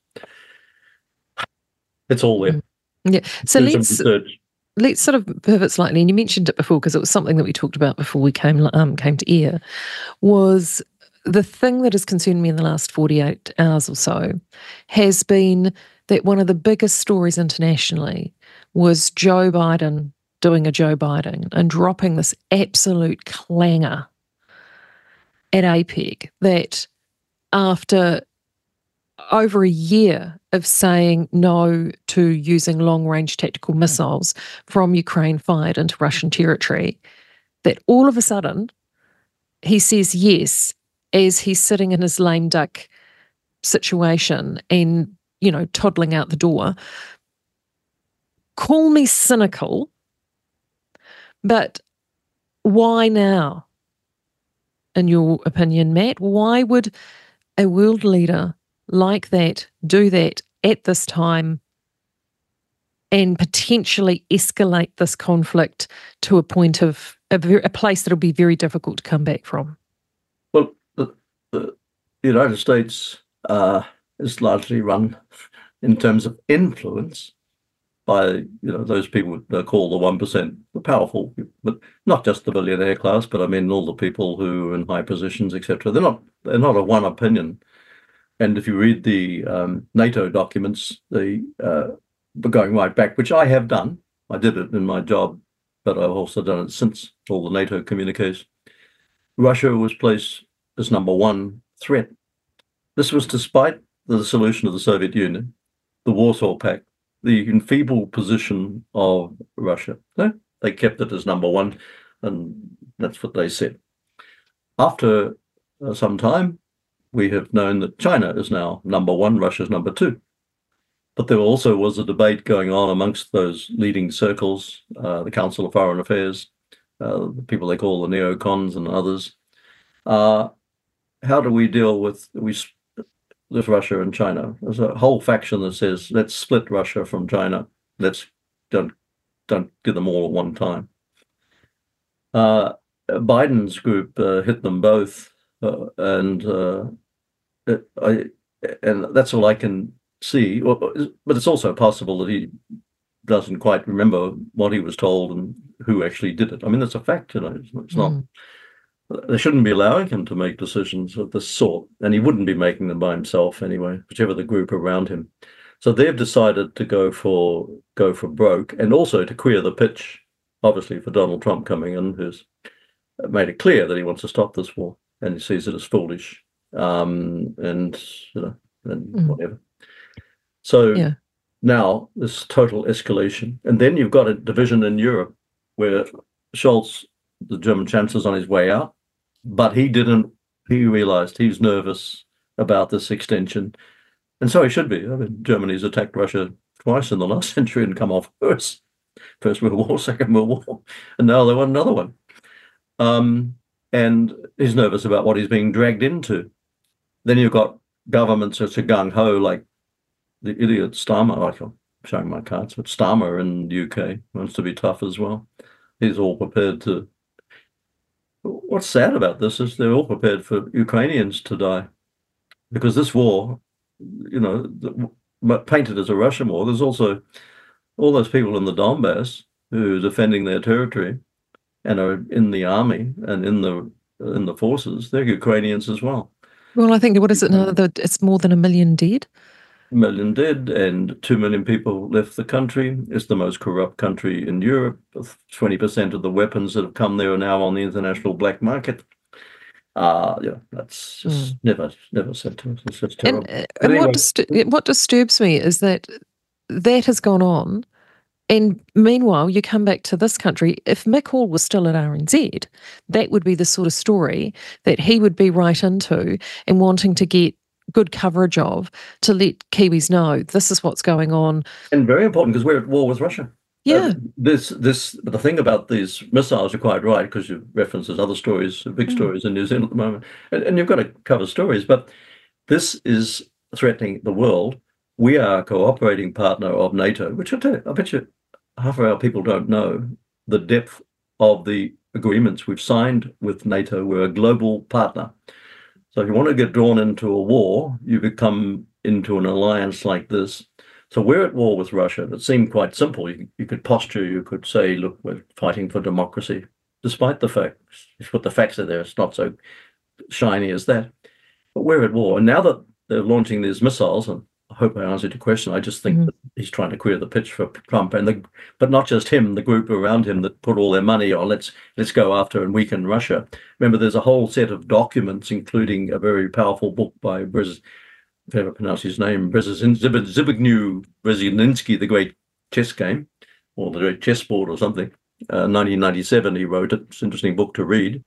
it's all there.
Yeah. So
Do some
let's
research.
let's sort of pivot slightly. And you mentioned it before because it was something that we talked about before we came um, came to air. Was the thing that has concerned me in the last forty-eight hours or so has been that one of the biggest stories internationally was Joe Biden doing a Joe Biden and dropping this absolute clanger at APEC that after over a year of saying no to using long-range tactical missiles from Ukraine fired into Russian territory, that all of a sudden he says yes as he's sitting in his lame duck situation and, you know, toddling out the door. Call me cynical, but why now, in your opinion, Matt? Why would a world leader like that do that at this time and potentially escalate this conflict to a point of a, ver- a place that'll be very difficult to come back from?
Well, the, the United States uh, is largely run in terms of influence by, you know, those people that call the one percent, the powerful, but not just the billionaire class, but I mean all the people who are in high positions, et cetera. They're not they're not of one opinion. And if you read the um, NATO documents, they uh, going right back, which I have done. I did it in my job, but I've also done it since all the NATO communiques. Russia was placed as number one threat. This was despite the dissolution of the Soviet Union, the Warsaw Pact, the enfeebled position of Russia. No, they kept it as number one, and that's what they said. After uh, some time, we have known that China is now number one, Russia is number two. But there also was a debate going on amongst those leading circles, uh, the Council of Foreign Affairs, uh, the people they call the neocons and others. Uh, how do we deal with we with Russia and China? There's a whole faction that says, let's split Russia from China. Let's don't don't get them all at one time. Uh, Biden's group uh, hit them both, uh, and uh, it, I and that's all I can see. But it's also possible that he doesn't quite remember what he was told and who actually did it. I mean, that's a fact, you know. It's, it's not.
Mm.
They shouldn't be allowing him to make decisions of this sort, and he wouldn't be making them by himself anyway, whichever the group around him. So they've decided to go for go for broke, and also to clear the pitch, obviously, for Donald Trump coming in, who's made it clear that he wants to stop this war, and he sees it as foolish, um, and you know, and
Mm.
whatever. So
Yeah.
now this total escalation, and then you've got a division in Europe where Scholz, the German chancellor, is on his way out. But he didn't, he realized he was nervous about this extension. And so he should be. I mean, Germany's attacked Russia twice in the last century and come off worse. First World War, Second World War, and now they want another one. Um, and he's nervous about what he's being dragged into. Then you've got governments that are gung-ho, like the idiot Starmer, like I'm showing my cards, but Starmer in the U K wants to be tough as well. He's all prepared to. What's sad about this is they're all prepared for Ukrainians to die, because this war, you know, painted as a Russian war, there's also all those people in the Donbass who are defending their territory and are in the army and in the in the forces. They're Ukrainians as well.
Well, I think, what is it now? That it's more than a million dead?
A million dead and two million people left the country. It's the most corrupt country in Europe. twenty percent of the weapons that have come there are now on the international black market. Uh, yeah, that's just mm. never, never said to us. It's just terrible.
And, uh, and anyway. what, distur- what disturbs me is that that has gone on. And meanwhile, you come back to this country, if Mick Hall was still at R N Z, that would be the sort of story that he would be right into and wanting to get good coverage of, to let Kiwis know this is what's going on.
And very important, because we're at war with Russia.
Yeah.
Uh, this, this, the thing about these missiles, you're quite right, because you reference there's other stories, big mm. stories in New Zealand at the moment, and, and you've got to cover stories, but this is threatening the world. We are a cooperating partner of NATO, which I tell you, I bet you half of our people don't know the depth of the agreements we've signed with NATO. We're a global partner. So if you want to get drawn into a war, you become into an alliance like this. So we're at war with Russia. It seemed quite simple. You, you could posture, you could say, look, we're fighting for democracy, despite the facts. If you put the facts are there, it's not so shiny as that. But we're at war. And now that they're launching these missiles, and I hope I answered your question, I just think mm-hmm. that he's trying to clear the pitch for Trump, and the, but not just him, the group around him that put all their money on let's let's go after and weaken Russia. Remember, there's a whole set of documents, including a very powerful book by Brez, if I ever pronounce his name, Zbigniew Brzezinski, The Great Chess Game, or The Great Chessboard or something. Uh, nineteen ninety-seven, he wrote it. It's an interesting book to read.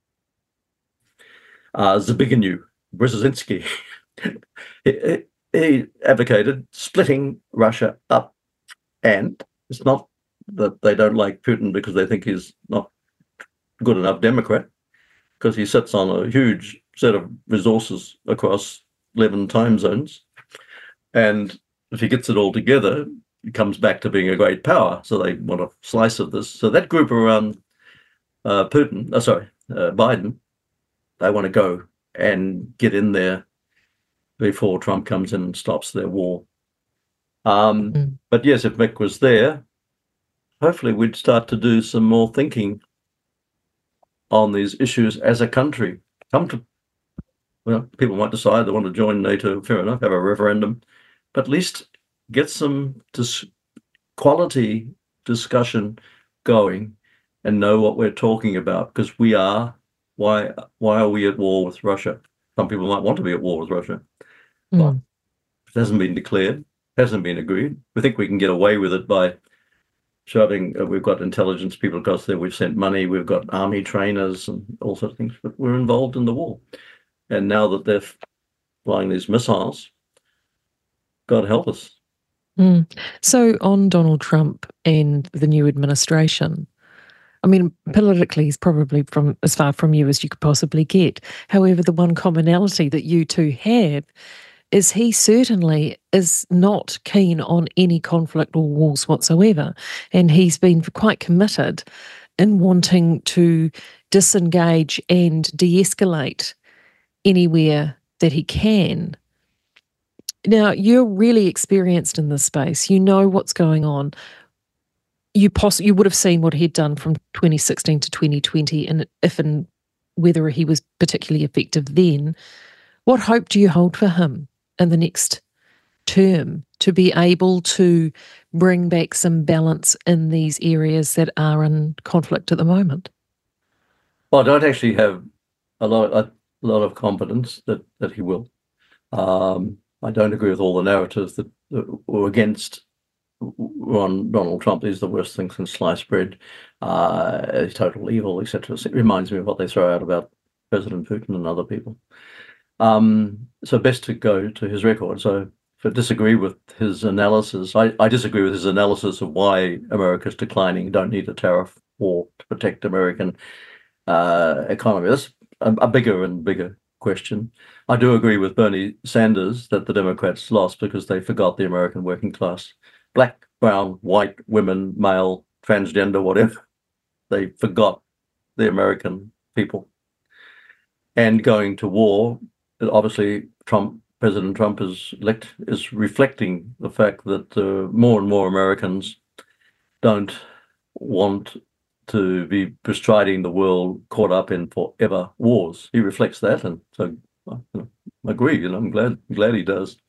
Uh, Zbigniew Brzezinski. he, he advocated splitting Russia up. And it's not that they don't like Putin because they think he's not good enough Democrat, because he sits on a huge set of resources across eleven time zones. And if he gets it all together, it comes back to being a great power. So they want a slice of this. So that group around uh, Putin, oh, sorry, uh, Biden, they want to go and get in there before Trump comes in and stops their war. Um, mm. But yes, if Mick was there, hopefully we'd start to do some more thinking on these issues as a country. Come to, well, people might decide they want to join NATO, fair enough, have a referendum, but at least get some dis- quality discussion going and know what we're talking about, because we are, why why are we at war with Russia? Some people might want to be at war with Russia, mm. but it hasn't been declared, hasn't been agreed. We think we can get away with it by shoving, uh, we've got intelligence people across there, we've sent money, we've got army trainers and all sorts of things, but we're involved in the war. And now that they're flying these missiles, God help us.
Mm. So on Donald Trump and the new administration, I mean, politically, he's probably from as far from you as you could possibly get. However, the one commonality that you two have is he certainly is not keen on any conflict or wars whatsoever. And he's been quite committed in wanting to disengage and de-escalate anywhere that he can. Now, you're really experienced in this space. You know what's going on. You poss- you would have seen what he'd done from twenty sixteen to twenty twenty, and if and whether he was particularly effective then. What hope do you hold for him in the next term to be able to bring back some balance in these areas that are in conflict at the moment?
Well, I don't actually have a lot, a lot of confidence that, that he will. Um, I don't agree with all the narratives that, that were against Ron, Donald Trump. He's the worst thing since sliced bread. Uh, he's total evil, et cetera. It reminds me of what they throw out about President Putin and other people. Um, so best to go to his record. So if I disagree with his analysis, I, I disagree with his analysis of why America's declining. Don't need a tariff war to protect American uh, economy. That's a, a bigger and bigger question. I do agree with Bernie Sanders that the Democrats lost because they forgot the American working class. Black, brown, white, women, male, transgender, whatever. They forgot the American people. And going to war, obviously, Trump, President Trump is elect, is reflecting the fact that uh, more and more Americans don't want to be bestriding the world caught up in forever wars. He reflects that, and so you know, I agree. You know, I'm glad glad he does.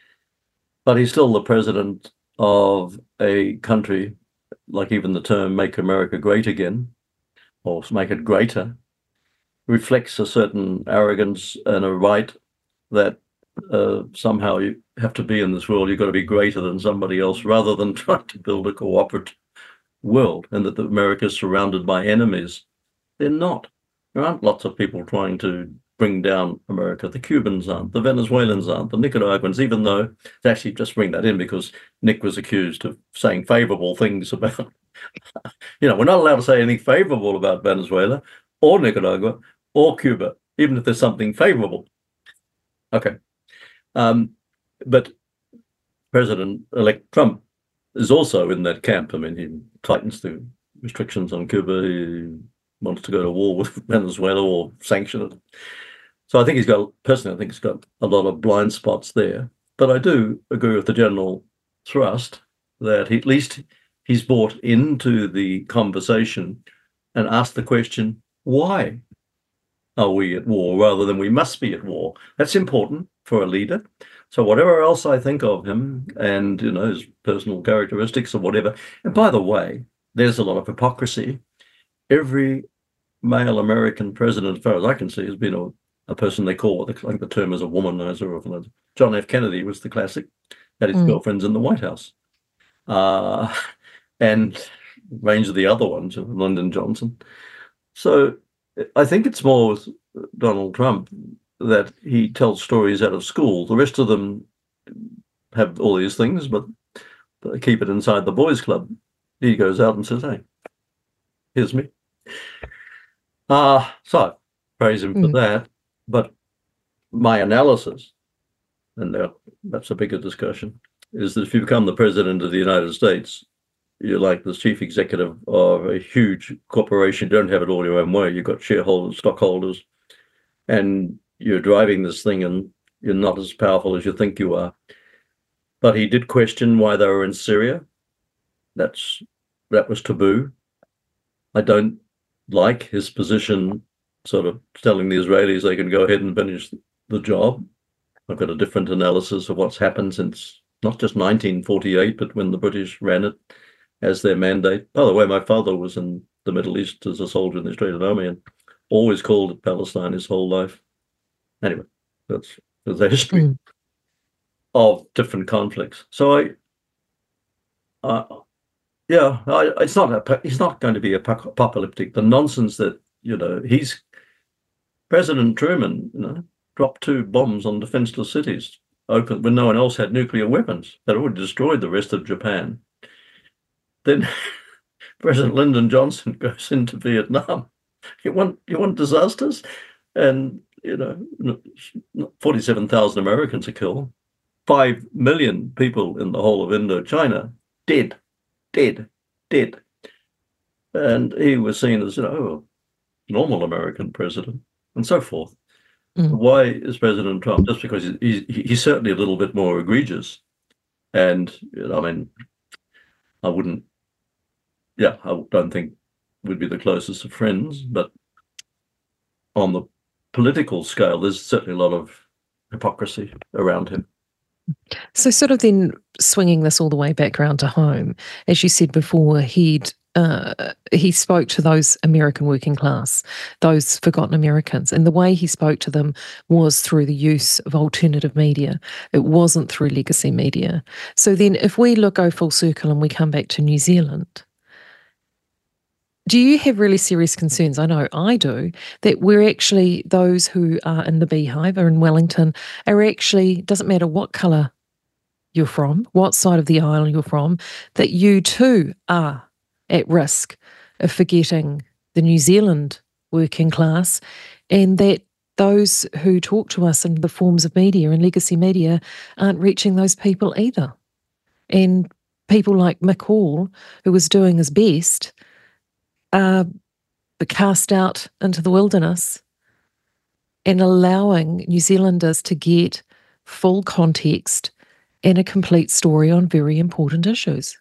But he's still the president of a country, like even the term "Make America Great Again" or "Make it Greater," reflects a certain arrogance and a right that uh, somehow you have to be in this world. You've got to be greater than somebody else, rather than trying to build a cooperative world, and that America is surrounded by enemies. They're not. There aren't lots of people trying to bring down America. The Cubans aren't, the Venezuelans aren't, the Nicaraguans, even though they actually just bring that in because Nick was accused of saying favorable things about, you know, we're not allowed to say anything favorable about Venezuela or Nicaragua or Cuba, even if there's something favorable. Okay. Um, but President-elect Trump is also in that camp. I mean, he tightens the restrictions on Cuba. He wants to go to war with Venezuela or sanction it. So I think he's got, personally, I think he's got a lot of blind spots there. But I do agree with the general thrust that he, at least he's bought into the conversation and asked the question, why are we at war, rather than we must be at war? That's important for a leader. So whatever else I think of him and, you know, his personal characteristics or whatever, and by the way, there's a lot of hypocrisy. Every male American president, as far as I can see, has been a, a person they call what the, like the term is a womanizer. John F. Kennedy was the classic, had his mm. girlfriends in the White House. Uh, and range of the other ones, Lyndon Johnson. So I think it's more with Donald Trump that he tells stories out of school. The rest of them have all these things, but they keep it inside the boys' club. He goes out and says, hey, here's me. Uh, so praise him mm. for that. But my analysis, and that's a bigger discussion, is that if you become the president of the United States, you're like the chief executive of a huge corporation. You don't have it all your own way. You've got shareholders, stockholders, and you're driving this thing, and you're not as powerful as you think you are. But he did question why they were in Syria. That's that was taboo. I don't like his position, sort of telling the Israelis they can go ahead and finish the job. I've got a different analysis of what's happened since not just nineteen forty-eight, but when the British ran it as their mandate. By the way, my father was in the Middle East as a soldier in the Australian Army and always called it Palestine his whole life. Anyway, that's, that's the history mm. of different conflicts. So I, uh, yeah, I, it's not a, it's not going to be apocalyptic. The nonsense that, you know, he's President Truman, you know, dropped two bombs on defenseless cities, open when no one else had nuclear weapons that already destroyed the rest of Japan. Then President Lyndon Johnson goes into Vietnam. You want you want disasters, and you know, forty-seven thousand Americans are killed, five million people in the whole of Indochina dead, dead, dead, and he was seen as, you know, a normal American president, and so forth. Mm. Why is President Trump? Just because he's, he's certainly a little bit more egregious, and you know, I mean, I wouldn't. Yeah, I don't think we'd be the closest of friends, but on the political scale, there's certainly a lot of hypocrisy around him.
So sort of then swinging this all the way back around to home, as you said before, he'd uh, he spoke to those American working class, those forgotten Americans, and the way he spoke to them was through the use of alternative media. It wasn't through legacy media. So then if we look, go full circle and we come back to New Zealand, do you have really serious concerns? I know I do, that we're actually, those who are in the Beehive or in Wellington are actually, doesn't matter what colour you're from, what side of the aisle you're from, that you too are at risk of forgetting the New Zealand working class, and that those who talk to us in the forms of media and legacy media aren't reaching those people either. And people like Mick Hall, who was doing his best, Uh, cast out into the wilderness and allowing New Zealanders to get full context and a complete story on very important issues.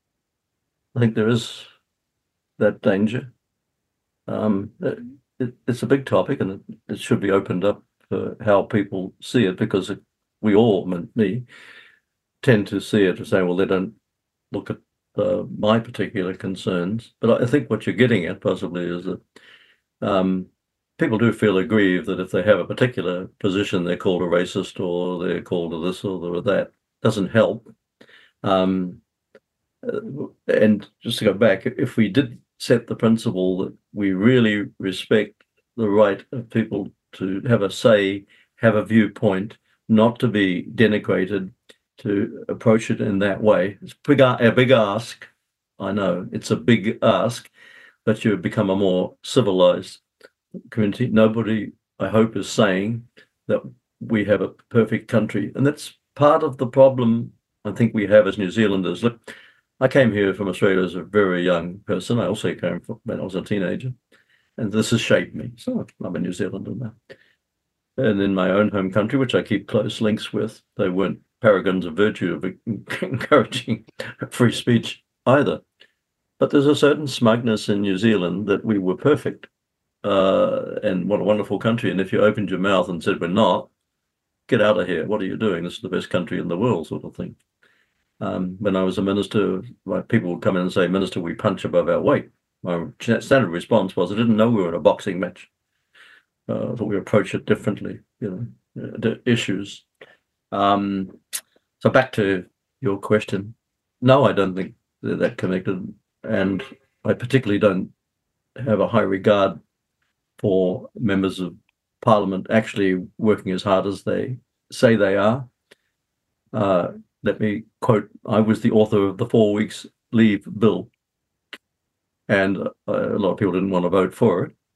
I think there is that danger. Um, it, it's a big topic, and it, it should be opened up for how people see it, because it, we all, me, tend to see it as saying, well, they don't look at Uh, my particular concerns. But I think what you're getting at possibly is that um, people do feel aggrieved that if they have a particular position, they're called a racist, or they're called a this or they're that. Doesn't help. Um, and just to go back, if we did set the principle that we really respect the right of people to have a say, have a viewpoint, not to be denigrated, to approach it in that way. It's big, a big ask. I know it's a big ask, but you become a more civilized community. Nobody, I hope, is saying that we have a perfect country. And that's part of the problem I think we have as New Zealanders. Look, I came here from Australia as a very young person. I also came from when I was a teenager, and this has shaped me. So I'm a New Zealander now. And in my own home country, which I keep close links with, they weren't paragons of virtue of encouraging free speech either. But there's a certain smugness in New Zealand that we were perfect, uh, and what a wonderful country. And if you opened your mouth and said, we're not, get out of here. What are you doing? This is the best country in the world, sort of thing. Um, when I was a minister, like, people would come in and say, Minister, we punch above our weight. My standard response was, I didn't know we were in a boxing match. Uh, I thought we approach it differently, you know, the issues. Um, so back to your question. No, I don't think they're that connected. And I particularly don't have a high regard for members of Parliament actually working as hard as they say they are. Uh, let me quote, I was the author of the four weeks leave bill, and uh, a lot of people didn't want to vote for it.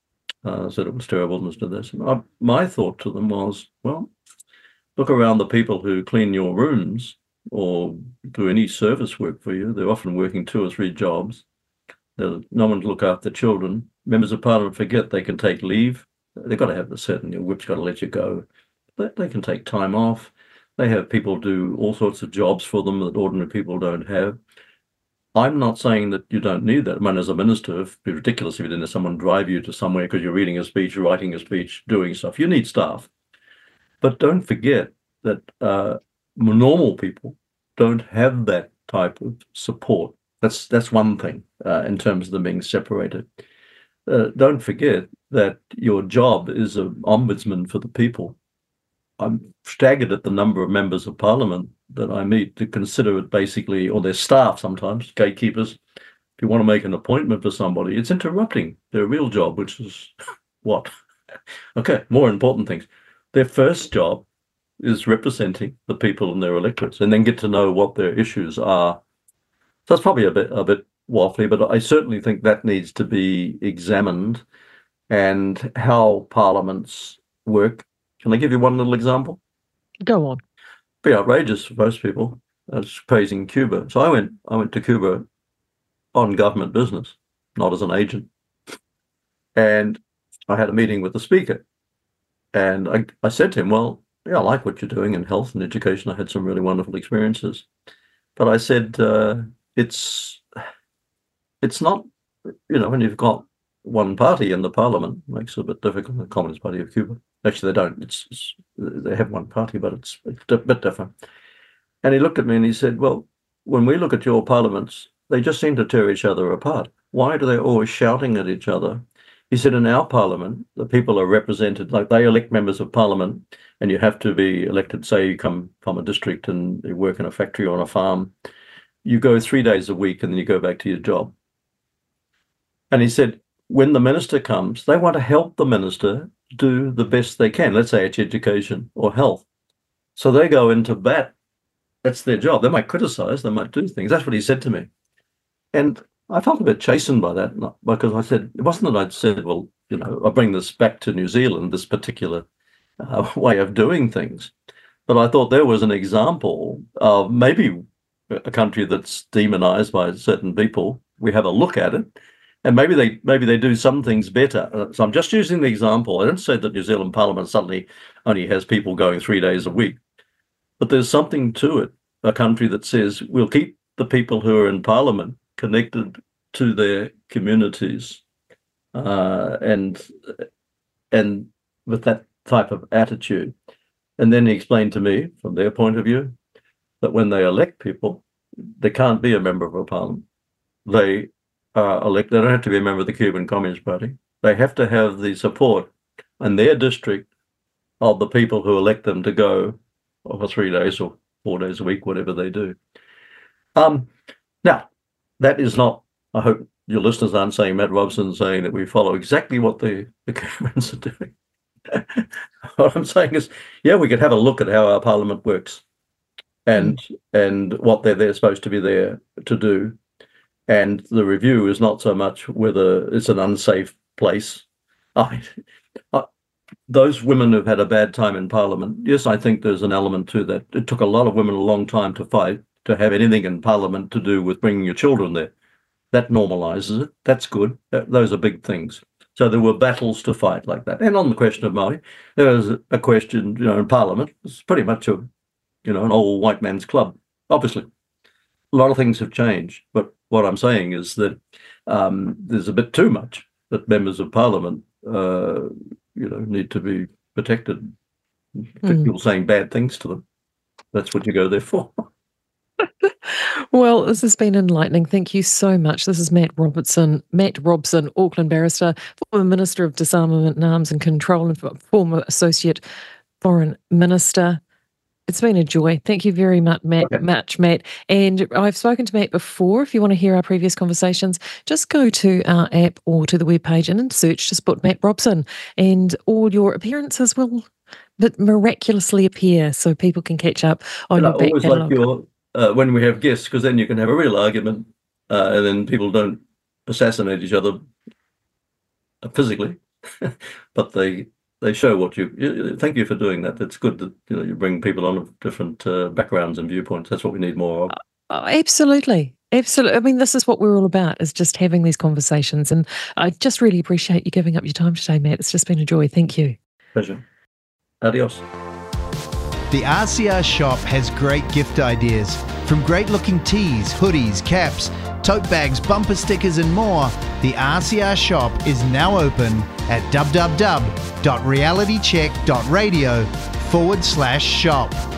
uh, said it was terrible and did this. And I, my thought to them was, well, look around the people who clean your rooms or do any service work for you. They're often working two or three jobs. There's no one to look after children. Members of Parliament forget they can take leave. They've got to have the certain, your whip's got to let you go. But they can take time off. They have people do all sorts of jobs for them that ordinary people don't have. I'm not saying that you don't need that. I mean, as a minister, it'd be ridiculous if you didn't have someone drive you to somewhere because you're reading a speech, writing a speech, doing stuff. You need staff. But don't forget that uh, normal people don't have that type of support. That's that's one thing uh, in terms of them being separated. Uh, don't forget that your job is an ombudsman for the people. I'm staggered at the number of members of Parliament that I meet to consider it basically, or their staff sometimes, gatekeepers. If you want to make an appointment for somebody, it's interrupting their real job, which is what? Okay, more important things. Their first job is representing the people in their electorates and then get to know what their issues are. So it's probably a bit a bit waffly, but I certainly think that needs to be examined and how parliaments work. Can I give you one little example?
Go on.
Be outrageous for most people. That's praising Cuba. So I went I went to Cuba on government business, not as an agent. And I had a meeting with the speaker. And I, I said to him, well, yeah, I like what you're doing in health and education. I had some really wonderful experiences. But I said, uh, it's it's not, you know, when you've got one party in the parliament, it makes it a bit difficult. The Communist Party of Cuba. Actually, they don't. It's, it's they have one party, but it's a bit different. And he looked at me and he said, well, when we look at your parliaments, they just seem to tear each other apart. Why do they always shouting at each other? He said, in our parliament, the people are represented, like they elect members of parliament, and you have to be elected, say you come from a district and you work in a factory or on a farm. You go three days a week and then you go back to your job. And he said, when the minister comes, they want to help the minister do the best they can. Let's say it's education or health. So they go into bat. That's their job. They might criticize, they might do things. That's what he said to me. And I felt a bit chastened by that, because I said, it wasn't that I'd said, well, you know, I bring this back to New Zealand, this particular uh, way of doing things. But I thought there was an example of maybe a country that's demonized by certain people. We have a look at it, and maybe they maybe they do some things better. Uh, so I'm just using the example. I don't say that New Zealand Parliament suddenly only has people going three days a week, but there's something to it. A country that says we'll keep the people who are in Parliament connected to their communities, uh, and and with that type of attitude. And then he explained to me, from their point of view, that when they elect people, they can't be a member of a parliament. They are elect. They don't have to be a member of the Cuban Communist Party. They have to have the support in their district of the people who elect them to go for three days or four days a week, whatever they do. Um, now, that is not, I hope your listeners aren't saying Matt Robson saying that we follow exactly what the, the Cubans are doing. What I'm saying is, yeah, we could have a look at how our parliament works and mm. and what they're, they're supposed to be there to do. And the review is not so much whether it's an unsafe place. I mean, I, those women who've had a bad time in Parliament, yes, I think there's an element to that. It took a lot of women a long time to fight to have anything in Parliament to do with bringing your children there. That normalises it. That's good. That, those are big things. So there were battles to fight like that. And on the question of Māori, there was a question, you know, in Parliament. It's pretty much a, you know, an old white man's club. Obviously, a lot of things have changed. But what I'm saying is that um, there's a bit too much that members of Parliament, uh, you know, need to be protected. Mm. People saying bad things to them. That's what you go there for.
Well, this has been enlightening. Thank you so much. This is Matt Robertson, Matt Robson, Auckland barrister, former Minister of Disarmament and Arms and Control, and former Associate Foreign Minister. It's been a joy. Thank you very much, Matt. Okay. Much, Matt. And I've spoken to Matt before. If you want to hear our previous conversations, just go to our app or to the webpage and in search, just put Matt Robson, and all your appearances will but miraculously appear, so people can catch up on
and
your
I
back
always
catalogue.
Like your Uh, when we have guests, because then you can have a real argument, uh, and then people don't assassinate each other physically. but they they show what you. Thank you for doing that. It's good that you know you bring people on of different uh, backgrounds and viewpoints. That's what we need more of.
Oh, absolutely. Absolutely. I mean, this is what we're all about, is just having these conversations. And I just really appreciate you giving up your time today, Matt. It's just been a joy. Thank you.
Pleasure. Adios.
The R C R shop has great gift ideas. From great-looking tees, hoodies, caps, tote bags, bumper stickers and more, the R C R shop is now open at www.realitycheck.radio forward slash shop.